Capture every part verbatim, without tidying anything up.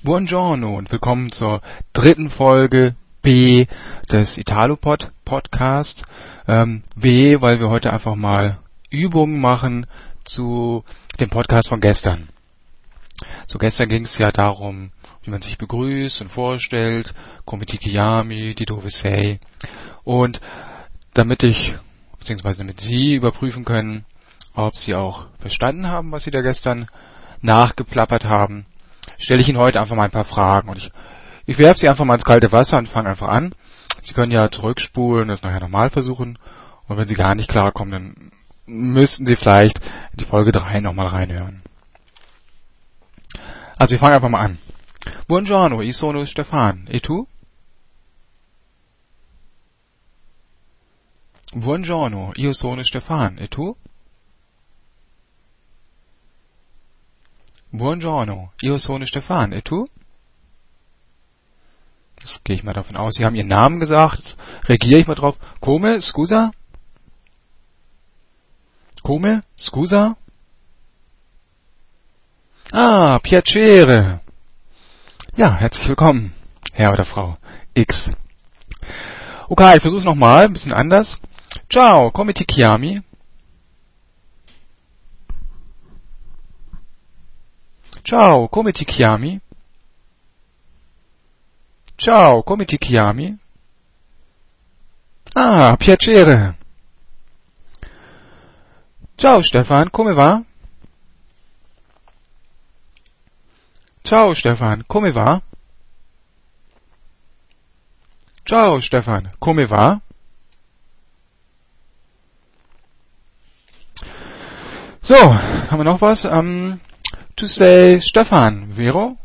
Buongiorno und willkommen zur dritten Folge B des Italopod Podcast. Ähm, B, weil wir heute einfach mal Übungen machen zu dem Podcast von gestern. So, gestern ging es ja darum, wie man sich begrüßt und vorstellt, come ti chiami, di dove sei. Und damit ich, beziehungsweise damit Sie überprüfen können, ob Sie auch verstanden haben, was Sie da gestern nachgeplappert haben, stelle ich Ihnen heute einfach mal ein paar Fragen. Und ich, ich werfe Sie einfach mal ins kalte Wasser und fange einfach an. Sie können ja zurückspulen und das nachher nochmal versuchen. Und wenn Sie gar nicht klarkommen, dann müssten Sie vielleicht in die Folge drei nochmal reinhören. Also wir fangen einfach mal an. Buongiorno, io sono Stefan. E tu? Buongiorno, io sono Stefan. E tu? Buongiorno, io sono Stefan. E tu? Das gehe ich mal davon aus. Sie haben Ihren Namen gesagt. Jetzt reagiere ich mal drauf. Come, scusa? Come, scusa? Ah, piacere. Ja, herzlich willkommen, Herr oder Frau X. Okay, ich versuche es nochmal, ein bisschen anders. Ciao, come ti chiami? Ciao, come ti chiami? Ciao, come ti chiami? Ah, piacere. Ciao Stefan, come va? Ciao Stefan, come va? Ciao Stefan, come va? So, haben wir noch was? Um, tu sei Stefan, vero?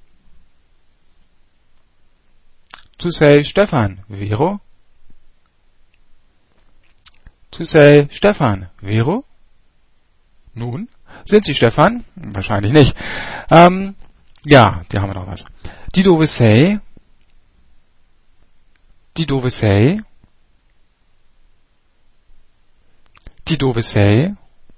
Tu sei Stefan, vero? Tu sei Stefan, vero? Nun, sind Sie Stefan? Wahrscheinlich nicht. Ähm, ja, die haben wir noch was. Di dove sei? Di dove sei? Di dove sei?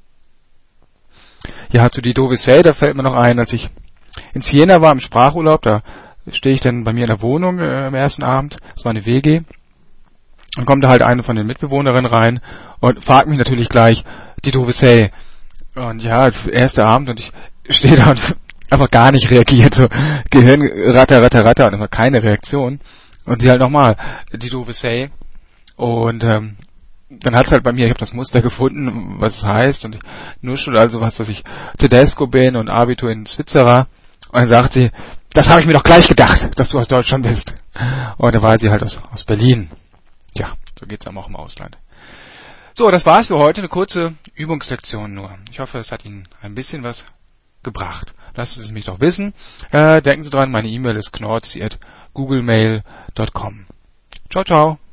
Ja, zu Di dove sei, da fällt mir noch ein, als ich in Siena war im Sprachurlaub, da stehe ich dann bei mir in der Wohnung äh, am ersten Abend, das war eine W G, und kommt da halt eine von den Mitbewohnerinnen rein und fragt mich natürlich gleich, Di dove sei? Und ja, erster Abend und ich stehe da und einfach gar nicht reagiert, so Gehirn ratter, ratter, ratter und immer keine Reaktion. Und sie halt nochmal, Di dove sei? Und ähm, dann hat's halt bei mir, ich habe das Muster gefunden, was es heißt, und ich nuschel also was, dass ich Tedesco bin und Abitur in Svizzera. Und dann sagt sie, das habe ich mir doch gleich gedacht, dass du aus Deutschland bist. Und da war sie halt aus, aus Berlin. Ja, so geht's einem auch im Ausland. So, das war's für heute, eine kurze Übungslektion nur. Ich hoffe, es hat Ihnen ein bisschen was gebracht. Lassen Sie es mich doch wissen. Äh, denken Sie dran, meine E-Mail ist knorzi at googlemail dot com. Ciao, ciao.